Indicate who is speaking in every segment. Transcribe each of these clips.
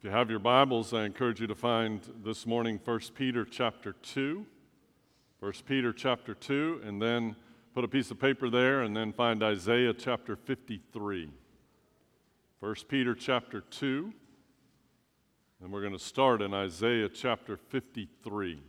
Speaker 1: you have your Bibles, I encourage you to find this morning 1 Peter chapter 2. 1 Peter chapter 2, and then put a piece of paper there, and then find Isaiah chapter 53. 1 Peter chapter 2, and we're going to start in Isaiah chapter 53.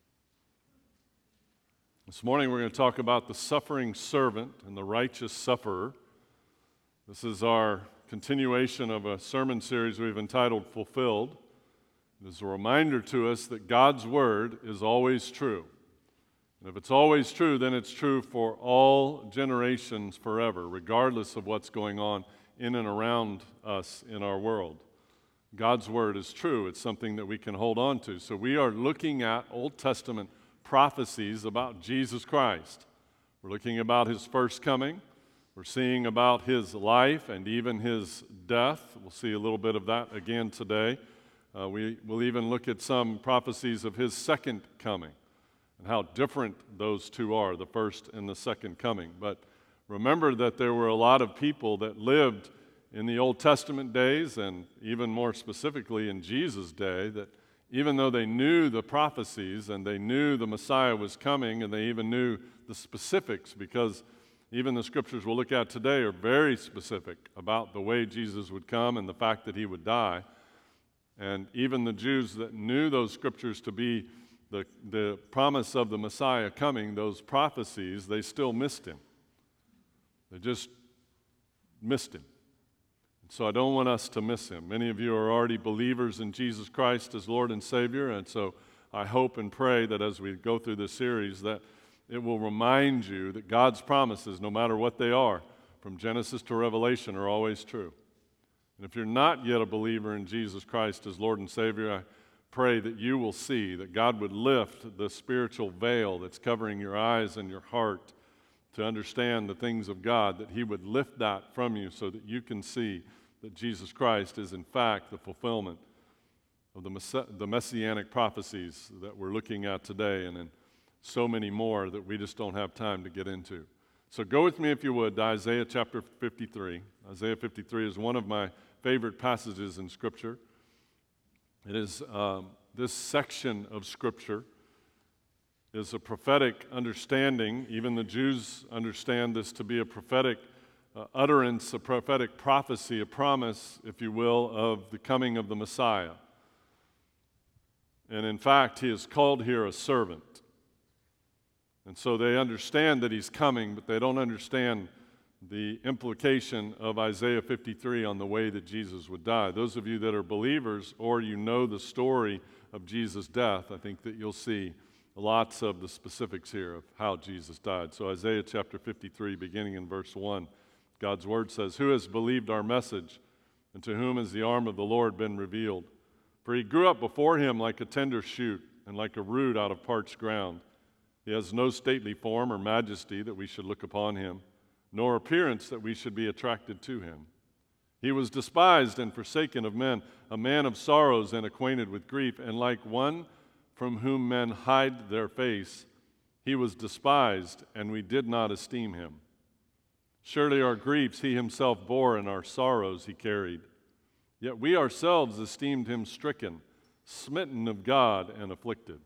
Speaker 1: This morning we're going to talk about the suffering servant and the righteous sufferer. This is our continuation of a sermon series we've entitled Fulfilled. It is a reminder to us that God's Word is always true. And if it's always true, then it's true for all generations forever, regardless of what's going on in and around us in our world. God's Word is true. It's something that we can hold on to. So we are looking at Old Testament prophecies about Jesus Christ. We're looking about His first coming. We're seeing about His life and even His death. We'll see a little bit of that again today. We will even look at some prophecies of His second coming and how different those two are, the first and the second coming. But remember that there were a lot of people that lived in the Old Testament days, and even more specifically in Jesus' day, that even though they knew the prophecies and they knew the Messiah was coming, and they even knew the specifics, because even the scriptures we'll look at today are very specific about the way Jesus would come and the fact that He would die. And even the Jews that knew those scriptures to be the promise of the Messiah coming, those prophecies, they still missed Him. They just missed Him. And so I don't want us to miss Him. Many of you are already believers in Jesus Christ as Lord and Savior, and so I hope and pray that as we go through this series that it will remind you that God's promises, no matter what they are, from Genesis to Revelation, are always true. And if you're not yet a believer in Jesus Christ as Lord and Savior, I pray that you will see that God would lift the spiritual veil that's covering your eyes and your heart to understand the things of God, that He would lift that from you so that you can see that Jesus Christ is in fact the fulfillment of the messianic prophecies that we're looking at today, and in so many more that we just don't have time to get into. So go with me, if you would, to Isaiah chapter 53. Isaiah 53 is one of my favorite passages in Scripture. It is this section of Scripture is a prophetic understanding. Even the Jews understand this to be a prophetic utterance, a prophetic prophecy, a promise, if you will, of the coming of the Messiah. And in fact, He is called here a servant. And so they understand that He's coming, but they don't understand the implication of Isaiah 53 on the way that Jesus would die. Those of you that are believers, or you know the story of Jesus' death, I think that you'll see lots of the specifics here of how Jesus died. So Isaiah chapter 53, beginning in verse 1, God's Word says, "Who has believed our message, and to whom has the arm of the Lord been revealed? For He grew up before Him like a tender shoot, and like a root out of parched ground. He has no stately form or majesty that we should look upon Him, nor appearance that we should be attracted to Him. He was despised and forsaken of men, a man of sorrows and acquainted with grief, and like one from whom men hide their face, He was despised, and we did not esteem Him. Surely our griefs He Himself bore, and our sorrows He carried. Yet we ourselves esteemed Him stricken, smitten of God, and afflicted.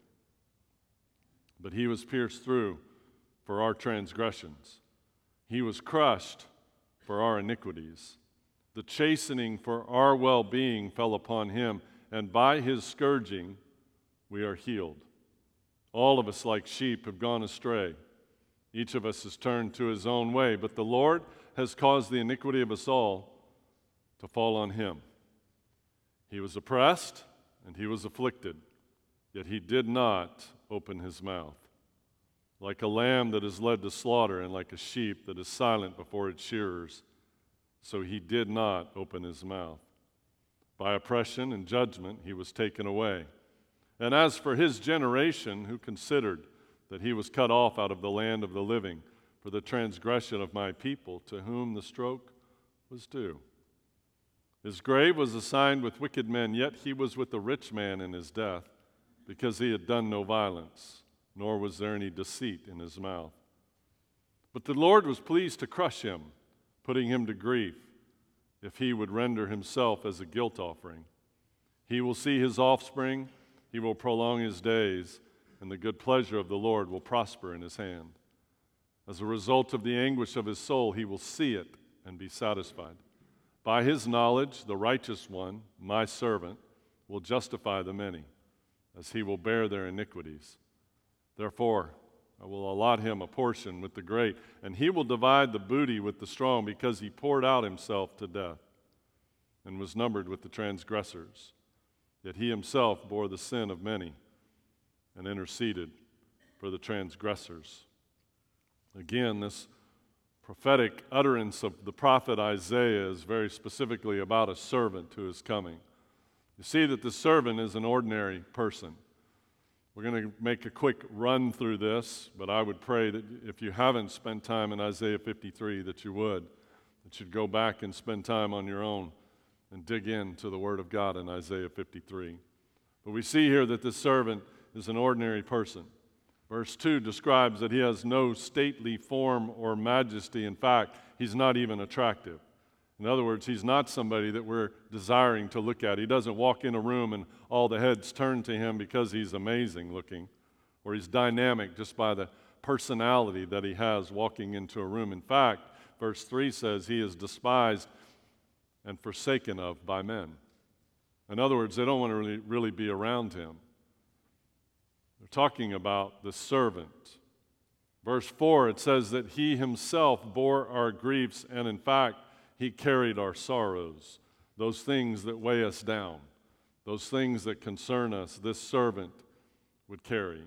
Speaker 1: But He was pierced through for our transgressions. He was crushed for our iniquities. The chastening for our well-being fell upon Him, and by His scourging we are healed. All of us like sheep have gone astray. Each of us has turned to his own way, but the Lord has caused the iniquity of us all to fall on Him. He was oppressed and He was afflicted, yet He did not open His mouth. Like a lamb that is led to slaughter, and like a sheep that is silent before its shearers, so He did not open His mouth. By oppression and judgment He was taken away. And as for His generation, who considered that He was cut off out of the land of the living for the transgression of my people, to whom the stroke was due. His grave was assigned with wicked men, yet He was with the rich man in his death, because He had done no violence, nor was there any deceit in His mouth. But the Lord was pleased to crush Him, putting Him to grief, if He would render Himself as a guilt offering. He will see his offspring, he will prolong his days, and the good pleasure of the Lord will prosper in his hand. As a result of the anguish of his soul, he will see it and be satisfied. By his knowledge, the righteous one, my servant, will justify the many, as he will bear their iniquities. Therefore, I will allot him a portion with the great, and he will divide the booty with the strong, because he poured out himself to death and was numbered with the transgressors. Yet he himself bore the sin of many and interceded for the transgressors. Again, this prophetic utterance of the prophet Isaiah is very specifically about a servant who is coming. You see that the servant is an ordinary person. We're going to make a quick run through this, but I would pray that if you haven't spent time in Isaiah 53, that you would. That you'd go back and spend time on your own and dig into the Word of God in Isaiah 53. But we see here that this servant is an ordinary person. Verse 2 describes that he has no stately form or majesty. In fact, he's not even attractive. In other words, he's not somebody that we're desiring to look at. He doesn't walk in a room and all the heads turn to him because he's amazing looking, or he's dynamic just by the personality that he has walking into a room. In fact, verse 3 says he is despised and forsaken of by men. In other words, they don't want to really be around him. They're talking about the servant. Verse 4, it says that he himself bore our griefs, and in fact, he carried our sorrows. Those things that weigh us down, those things that concern us, this servant would carry.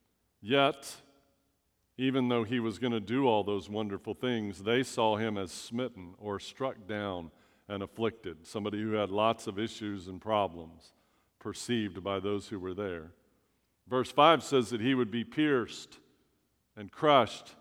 Speaker 1: Yet, even though he was going to do all those wonderful things, they saw him as smitten or struck down and afflicted, somebody who had lots of issues and problems perceived by those who were there. Verse 5 says that he would be pierced and crushed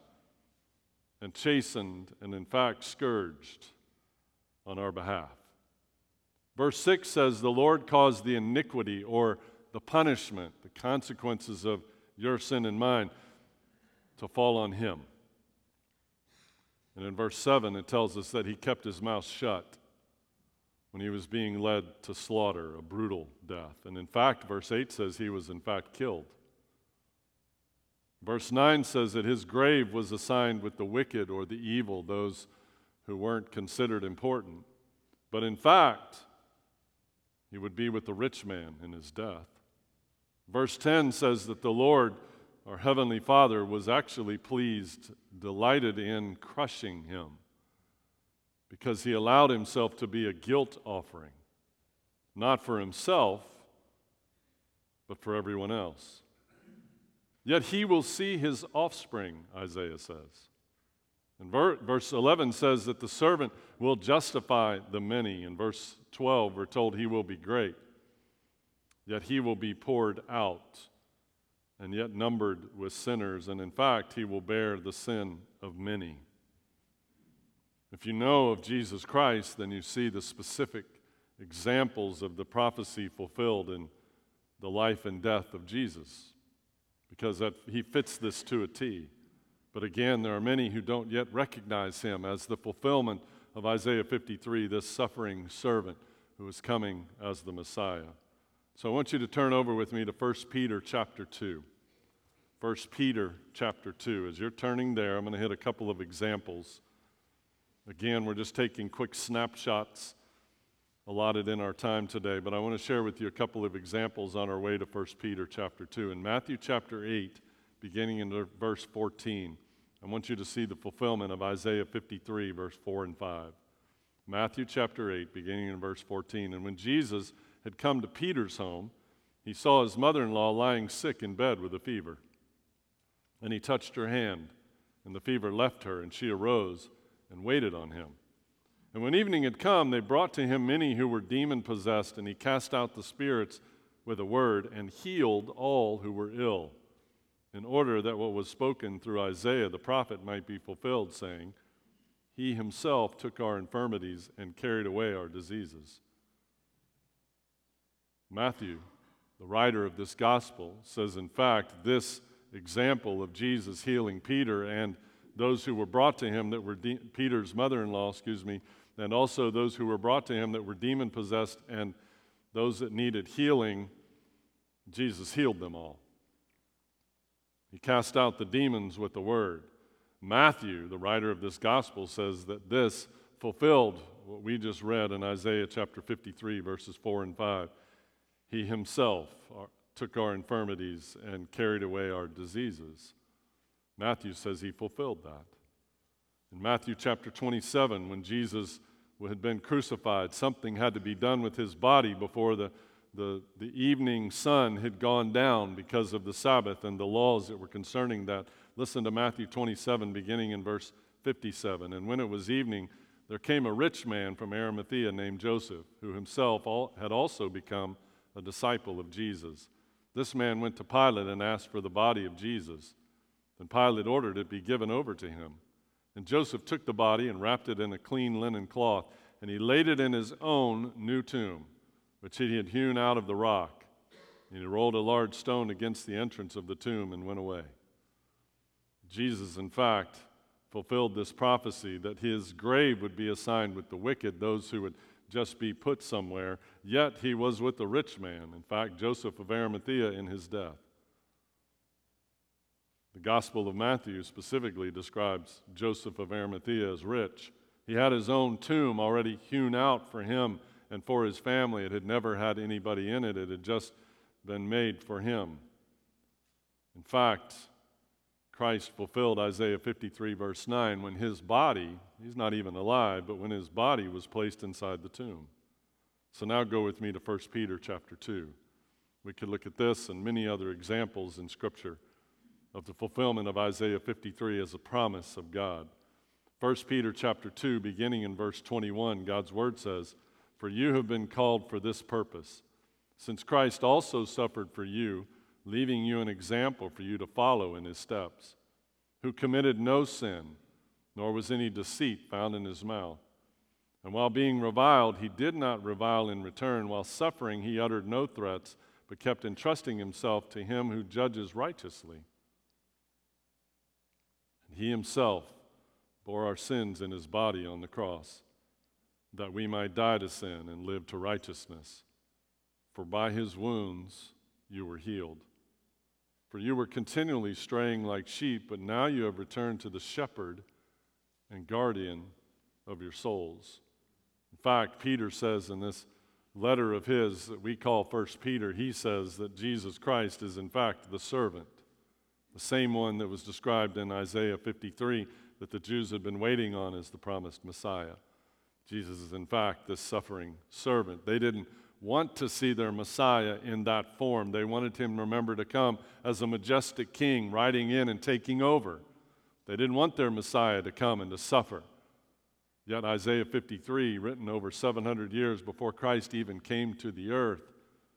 Speaker 1: and chastened and in fact scourged on our behalf. Verse 6 says the Lord caused the iniquity or the punishment, the consequences of your sin and mine to fall on him. And in verse 7 it tells us that he kept his mouth shut when he was being led to slaughter, a brutal death. And in fact, verse 8 says he was in fact killed. Verse 9 says that his grave was assigned with the wicked or the evil, those who weren't considered important. But in fact, he would be with the rich man in his death. Verse 10 says that the Lord, our Heavenly Father, was actually pleased, delighted in crushing him, because he allowed himself to be a guilt offering, not for himself, but for everyone else. Yet he will see his offspring, Isaiah says. And verse 11 says that the servant will justify the many. In verse 12, we're told he will be great, yet he will be poured out, and yet numbered with sinners, and in fact, he will bear the sin of many. If you know of Jesus Christ, then you see the specific examples of the prophecy fulfilled in the life and death of Jesus, because he fits this to a T. But again, there are many who don't yet recognize him as the fulfillment of Isaiah 53, this suffering servant who is coming as the Messiah. So I want you to turn over with me to 1 Peter chapter 2. 1 Peter chapter 2. As you're turning there, I'm going to hit a couple of examples. Again, we're just taking quick snapshots allotted in our time today, but I want to share with you a couple of examples on our way to 1 Peter chapter 2. In Matthew chapter 8, beginning in verse 14, I want you to see the fulfillment of Isaiah 53, verse 4 and 5. Matthew chapter 8, beginning in verse 14. And when Jesus had come to Peter's home, he saw his mother-in-law lying sick in bed with a fever. And he touched her hand, and the fever left her, and she arose and waited on him. And when evening had come, they brought to him many who were demon-possessed, and he cast out the spirits with a word and healed all who were ill, in order that what was spoken through Isaiah the prophet might be fulfilled, saying, He himself took our infirmities and carried away our diseases. Matthew, the writer of this gospel, says, in fact, this example of Jesus healing Peter and those who were brought to him that were Peter's mother-in-law, and also those who were brought to him that were demon-possessed and those that needed healing, Jesus healed them all. He cast out the demons with the word. Matthew, the writer of this gospel, says that this fulfilled what we just read in Isaiah chapter 53, verses 4 and 5. He himself took our infirmities and carried away our diseases. Matthew says he fulfilled that. In Matthew chapter 27, when Jesus had been crucified, something had to be done with his body before the evening sun had gone down because of the Sabbath and the laws that were concerning that. Listen to Matthew 27, beginning in verse 57. And when it was evening, there came a rich man from Arimathea named Joseph, who himself had also become a disciple of Jesus. This man went to Pilate and asked for the body of Jesus. Then Pilate ordered it be given over to him. And Joseph took the body and wrapped it in a clean linen cloth, and he laid it in his own new tomb, which he had hewn out of the rock. And he rolled a large stone against the entrance of the tomb and went away. Jesus, in fact, fulfilled this prophecy that his grave would be assigned with the wicked, those who would just be put somewhere, yet he was with the rich man, in fact, Joseph of Arimathea, in his death. The Gospel of Matthew specifically describes Joseph of Arimathea as rich. He had his own tomb already hewn out for him and for his family. It had never had anybody in it. It had just been made for him. In fact, Christ fulfilled Isaiah 53, verse 9, when his body, he's not even alive, but when his body was placed inside the tomb. So now go with me to 1 Peter chapter 2. We could look at this and many other examples in Scripture of the fulfillment of Isaiah 53 as a promise of God. 1 Peter chapter 2, beginning in verse 21, God's word says, "For you have been called for this purpose, since Christ also suffered for you, leaving you an example for you to follow in his steps, who committed no sin, nor was any deceit found in his mouth. And while being reviled, he did not revile in return. While suffering, he uttered no threats, but kept entrusting himself to him who judges righteously. And he himself bore our sins in his body on the cross, that we might die to sin and live to righteousness. For by his wounds you were healed. For you were continually straying like sheep, but now you have returned to the shepherd and guardian of your souls." In fact, Peter says in this letter of his that we call 1 Peter, he says that Jesus Christ is in fact the servant, the same one that was described in Isaiah 53 that the Jews had been waiting on as the promised Messiah. Jesus is in fact this suffering servant. They didn't want to see their Messiah in that form. They wanted him, remember, to come as a majestic king riding in and taking over. They didn't want their Messiah to come and to suffer. Yet Isaiah 53, written over 700 years before Christ even came to the earth,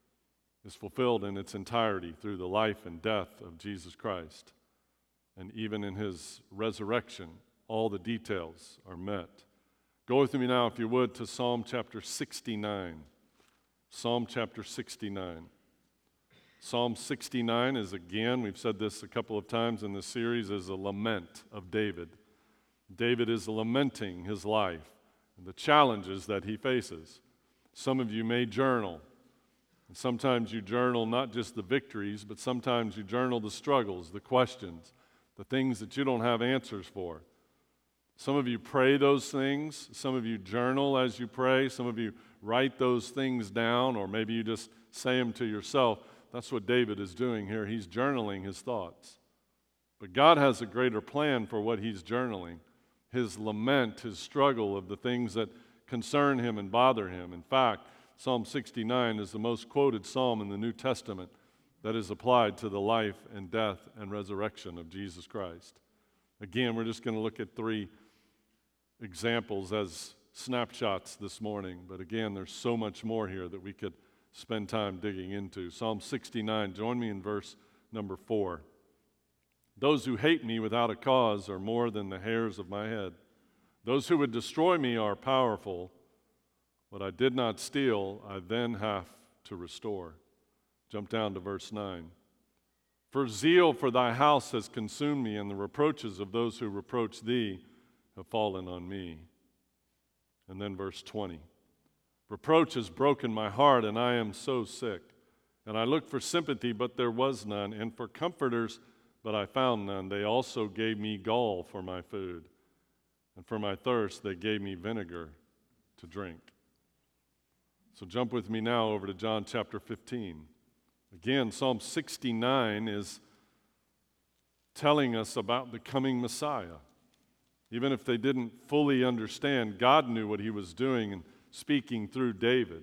Speaker 1: is fulfilled in its entirety through the life and death of Jesus Christ. And even in his resurrection, all the details are met. Go with me now, if you would, to Psalm chapter 69. Psalm chapter 69. Psalm 69 is, again, we've said this a couple of times in this series, is a lament of David. David is lamenting his life and the challenges that he faces. Some of you may journal. And sometimes you journal not just the victories, but sometimes you journal the struggles, the questions, the things that you don't have answers for. Some of you pray those things. Some of you journal as you pray. Some of you write those things down, or maybe you just say them to yourself. That's what David is doing here. He's journaling his thoughts. But God has a greater plan for what he's journaling. His lament, his struggle of the things that concern him and bother him. In fact, Psalm 69 is the most quoted psalm in the New Testament that is applied to the life and death and resurrection of Jesus Christ. Again, we're just going to look at 3 examples as snapshots this morning, but again, there's so much more here that we could spend time digging into. Psalm 69, join me in verse number 4. "Those who hate me without a cause are more than the hairs of my head. Those who would destroy me are powerful. What I did not steal, I then have to restore." Jump down to verse 9. "For zeal for thy house has consumed me, and the reproaches of those who reproach thee have fallen on me." And then verse 20. Reproach has broken my heart, and I am so sick. And I looked for sympathy, but there was none, and for comforters, but I found none. They also gave me gall for my food, and for my thirst they gave me vinegar to drink. So jump with me now over to John chapter 15. Again, Psalm 69 is telling us about the coming Messiah. Even if they didn't fully understand, God knew what he was doing and speaking through David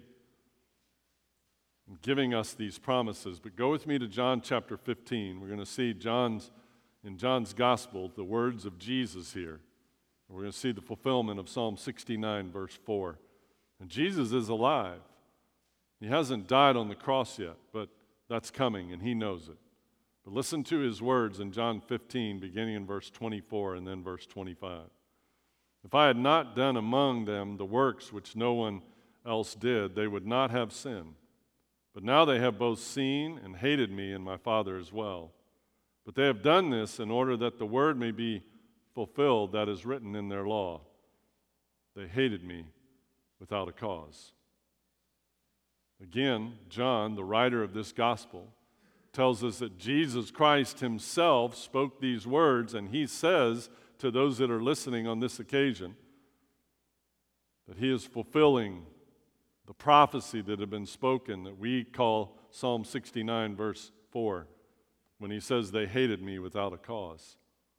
Speaker 1: and giving us these promises. But go with me to John chapter 15. We're going to see in John's gospel the words of Jesus here. We're going to see the fulfillment of Psalm 69, verse 4. And Jesus is alive. He hasn't died on the cross yet, but that's coming, and he knows it. But listen to his words in John 15, beginning in verse 24 and then verse 25. If I had not done among them the works which no one else did, they would not have sinned. But now they have both seen and hated me and my Father as well. But they have done this in order that the word may be fulfilled that is written in their law. They hated me without a cause. Again, John, the writer of this gospel, tells us that Jesus Christ himself spoke these words, and he says to those that are listening on this occasion that he is fulfilling the prophecy that had been spoken that we call Psalm 69, verse 4, when he says they hated me without a cause.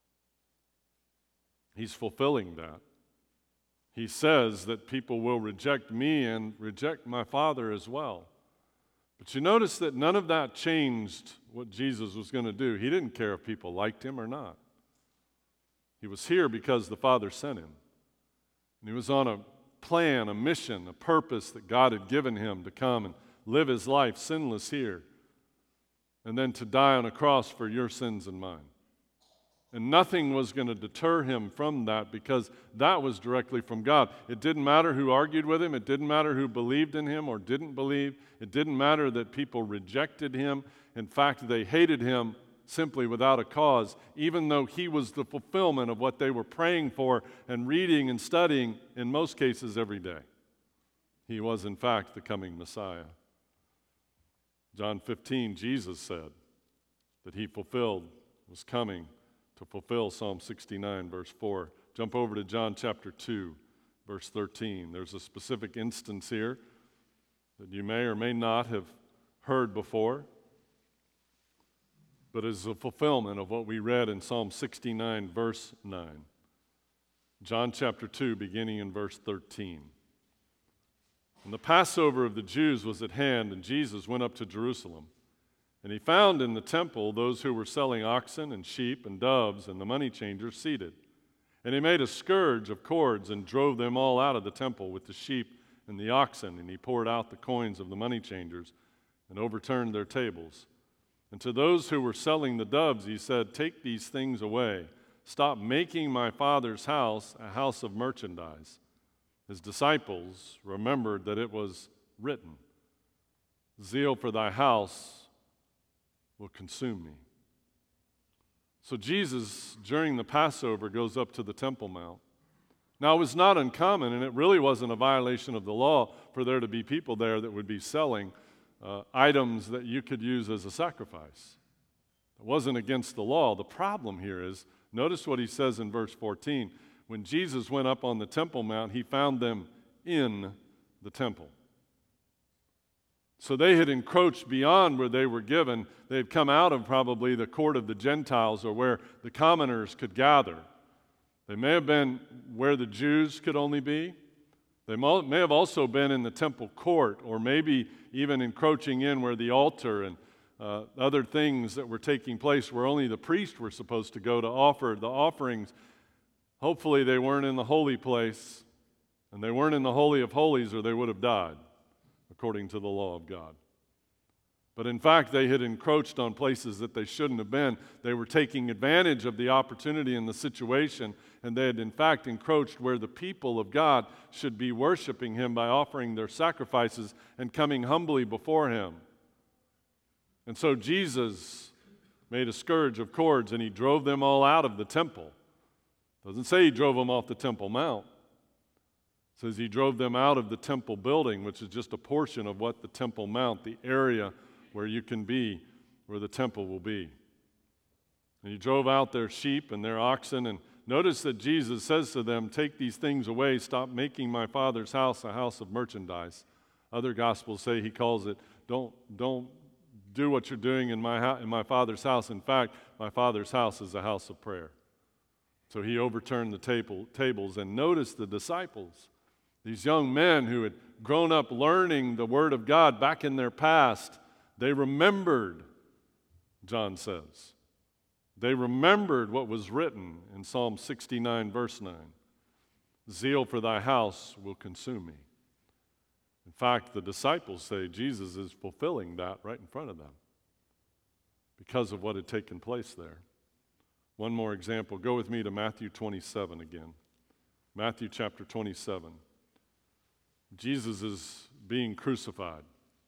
Speaker 1: He's fulfilling that. He says that people will reject me and reject my Father as well. But you notice that none of that changed what Jesus was going to do. He didn't care if people liked him or not. He was here because the Father sent him. And he was on a plan, a mission, a purpose that God had given him to come and live his life sinless here, and then to die on a cross for your sins and mine. And nothing was going to deter him from that, because that was directly from God. It didn't matter who argued with him. It didn't matter who believed in him or didn't believe. It didn't matter that people rejected him. In fact, they hated him simply without a cause, even though he was the fulfillment of what they were praying for and reading and studying, in most cases, every day. He was, in fact, the coming Messiah. John 15, Jesus said that he was coming to fulfill Psalm 69, verse 4. Jump over to John chapter 2, verse 13. There's a specific instance here that you may or may not have heard before, but is a fulfillment of what we read in Psalm 69, verse 9. John chapter 2, beginning in verse 13. And the Passover of the Jews was at hand, and Jesus went up to Jerusalem. And he found in the temple those who were selling oxen and sheep and doves and the money changers seated. And he made a scourge of cords and drove them all out of the temple with the sheep and the oxen. And he poured out the coins of the money changers and overturned their tables. And to those who were selling the doves he said, "Take these things away. Stop making my Father's house a house of merchandise." His disciples remembered that it was written, "Zeal for thy house will consume me." So Jesus, during the Passover, goes up to the Temple Mount. Now, it was not uncommon, and it really wasn't a violation of the law for there to be people there that would be selling items that you could use as a sacrifice. It wasn't against the law. The problem here is, notice what he says in verse 14. When Jesus went up on the Temple Mount, he found them in the temple. So they had encroached beyond where they were given. They had come out of probably the court of the Gentiles, or where the commoners could gather. They may have been where the Jews could only be. They may have also been in the temple court, or maybe even encroaching in where the altar and other things that were taking place where only the priest were supposed to go to offer the offerings. Hopefully they weren't in the holy place, and they weren't in the Holy of Holies, or they would have died, according to the law of God. But in fact, they had encroached on places that they shouldn't have been. They were taking advantage of the opportunity and the situation, and they had in fact encroached where the people of God should be worshiping him by offering their sacrifices and coming humbly before him. And so Jesus made a scourge of cords, and he drove them all out of the temple. Doesn't say he drove them off the Temple Mount. It says he drove them out of the temple building, which is just a portion of what the Temple Mount, the area where you can be, where the temple will be. And he drove out their sheep and their oxen, and notice that Jesus says to them, take these things away, stop making my Father's house a house of merchandise. Other Gospels say he calls it, don't do what you're doing in my Father's house. In fact, my Father's house is a house of prayer. So he overturned the tables, and notice the disciples, these young men who had grown up learning the Word of God back in their past, they remembered, John says. They remembered what was written in Psalm 69, verse 9. Zeal for thy house will consume me. In fact, the disciples say Jesus is fulfilling that right in front of them because of what had taken place there. One more example. Go with me to Matthew 27 again. Matthew chapter 27. Jesus is being crucified.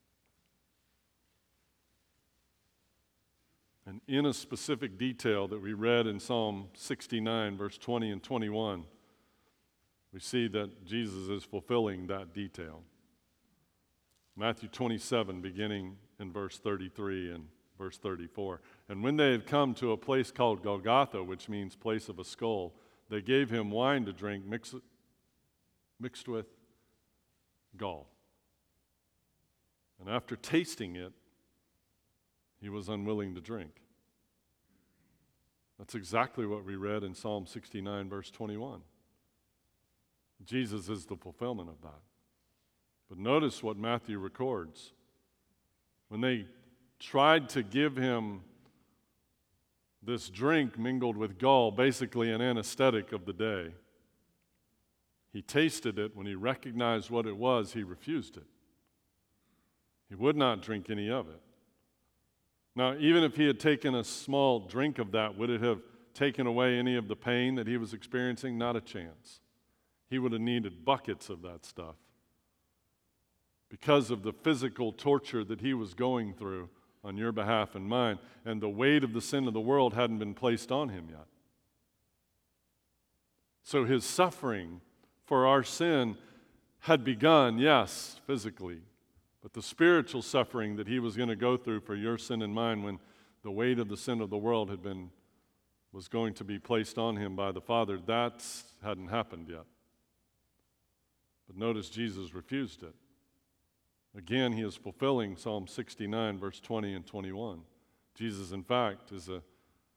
Speaker 1: And in a specific detail that we read in Psalm 69, verse 20 and 21, we see that Jesus is fulfilling that detail. Matthew 27, beginning in verse 33 and verse 34. And when they had come to a place called Golgotha, which means place of a skull, they gave him wine to drink mixed with gall. And after tasting it, he was unwilling to drink. That's exactly what we read in Psalm 69, verse 21. Jesus is the fulfillment of that. But notice what Matthew records. When they tried to give him this drink mingled with gall, basically an anesthetic of the day, he tasted it. When he recognized what it was, he refused it. He would not drink any of it. Now, even if he had taken a small drink of that, would it have taken away any of the pain that he was experiencing? Not a chance. He would have needed buckets of that stuff because of the physical torture that he was going through on your behalf and mine, and the weight of the sin of the world hadn't been placed on him yet. So his suffering for our sin had begun, yes, physically, but the spiritual suffering that he was going to go through for your sin and mine when the weight of the sin of the world was going to be placed on him by the Father, that hadn't happened yet. But notice Jesus refused it. Again, he is fulfilling Psalm 69, verse 20 and 21. Jesus, in fact, is a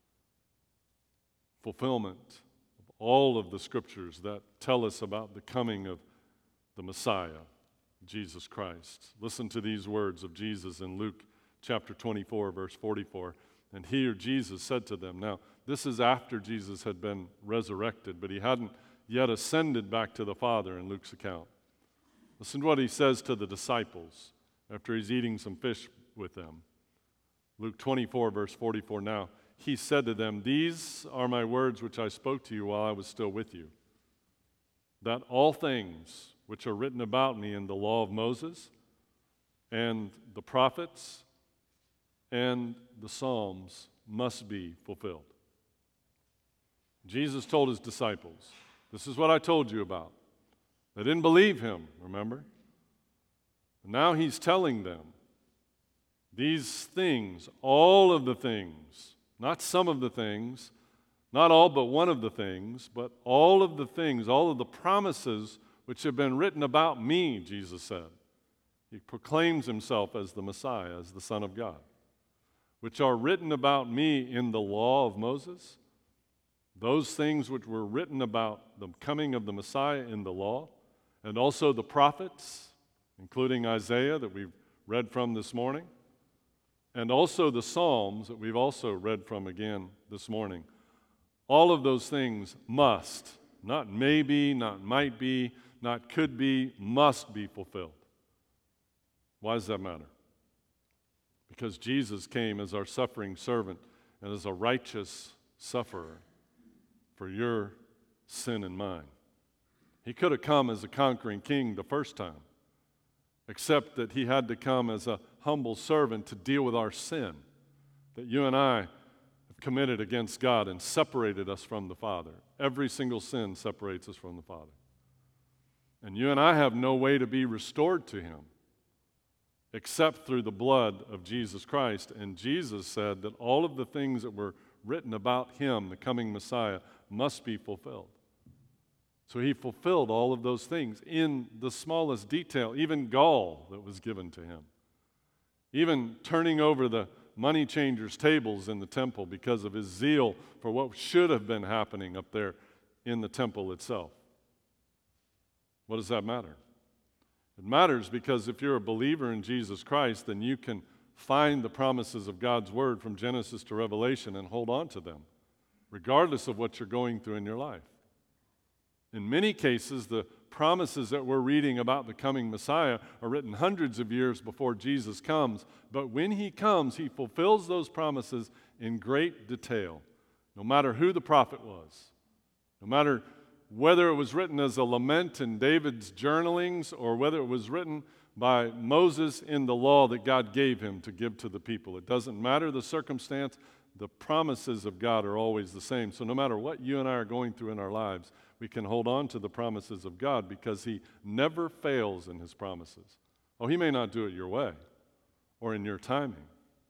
Speaker 1: fulfillment of all of the scriptures that tell us about the coming of the Messiah, Jesus Christ. Listen to these words of Jesus in Luke chapter 24, verse 44. And he, or Jesus, said to them, now this is after Jesus had been resurrected, but he hadn't yet ascended back to the Father in Luke's account. Listen to what he says to the disciples after he's eating some fish with them. Luke 24, verse 44. Now, he said to them, these are my words which I spoke to you while I was still with you, that all things which are written about me in the law of Moses and the prophets and the Psalms must be fulfilled. Jesus told his disciples, this is what I told you about. They didn't believe him, remember? And now he's telling them these things, all of the things, not some of the things, not all but one of the things, but all of the things, all of the promises which have been written about me, Jesus said. He proclaims himself as the Messiah, as the Son of God, which are written about me in the law of Moses, those things which were written about the coming of the Messiah in the law, and also the prophets, including Isaiah that we've read from this morning, and also the Psalms that we've also read from again this morning. All of those things must, not maybe, not might be, not could be, must be fulfilled. Why does that matter? Because Jesus came as our suffering servant and as a righteous sufferer for your sin and mine. He could have come as a conquering king the first time, except that he had to come as a humble servant to deal with our sin that you and I have committed against God and separated us from the Father. Every single sin separates us from the Father. And you and I have no way to be restored to him except through the blood of Jesus Christ. And Jesus said that all of the things that were written about him, the coming Messiah, must be fulfilled. So he fulfilled all of those things in the smallest detail, even gall that was given to him. Even turning over the money changers' tables in the temple because of his zeal for what should have been happening up there in the temple itself. What does that matter? It matters because if you're a believer in Jesus Christ, then you can find the promises of God's Word from Genesis to Revelation and hold on to them, regardless of what you're going through in your life. In many cases, the promises that we're reading about the coming Messiah are written hundreds of years before Jesus comes, but when he comes, he fulfills those promises in great detail, no matter who the prophet was, no matter whether it was written as a lament in David's journalings or whether it was written by Moses in the law that God gave him to give to the people. It doesn't matter the circumstance, the promises of God are always the same. So no matter what you and I are going through in our lives, we can hold on to the promises of God because he never fails in his promises. Oh, he may not do it your way or in your timing,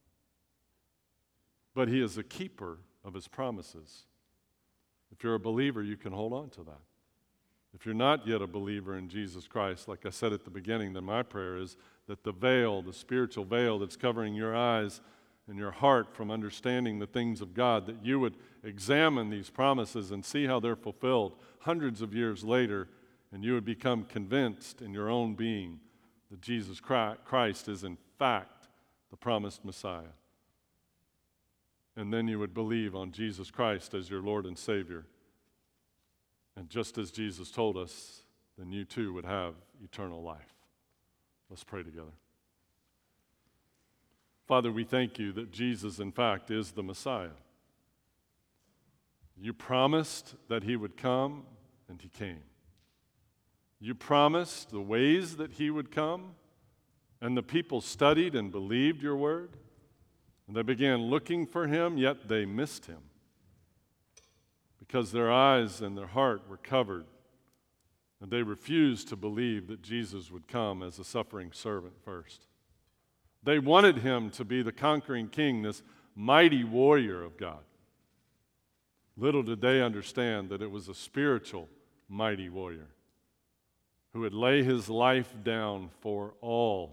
Speaker 1: but he is a keeper of his promises. If you're a believer, you can hold on to that. If you're not yet a believer in Jesus Christ, like I said at the beginning, then my prayer is that the veil, the spiritual veil that's covering your eyes and your heart from understanding the things of God, that you would examine these promises and see how they're fulfilled hundreds of years later, and you would become convinced in your own being that Jesus Christ is in fact the promised Messiah. And then you would believe on Jesus Christ as your Lord and Savior. And just as Jesus told us, then you too would have eternal life. Let's pray together. Father, we thank you that Jesus, in fact, is the Messiah. You promised that he would come, and he came. You promised the ways that he would come, and the people studied and believed your word. And they began looking for him, yet they missed him because their eyes and their heart were covered, and they refused to believe that Jesus would come as a suffering servant first. They wanted him to be the conquering king, this mighty warrior of God. Little did they understand that it was a spiritual mighty warrior who would lay his life down for all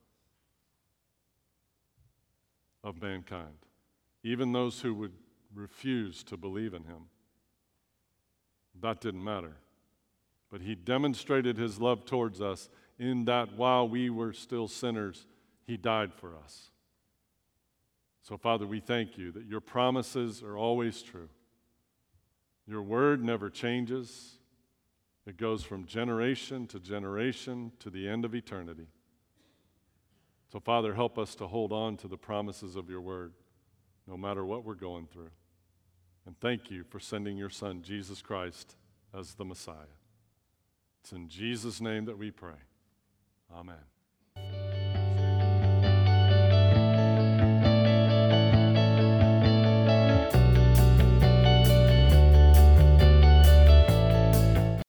Speaker 1: of mankind, even those who would refuse to believe in him. That didn't matter. But he demonstrated his love towards us in that while we were still sinners, he died for us. So, Father, we thank you that your promises are always true. Your word never changes. It goes from generation to generation to the end of eternity. So, Father, help us to hold on to the promises of your word, no matter what we're going through. And thank you for sending your Son, Jesus Christ, as the Messiah. It's in Jesus' name that we pray. Amen.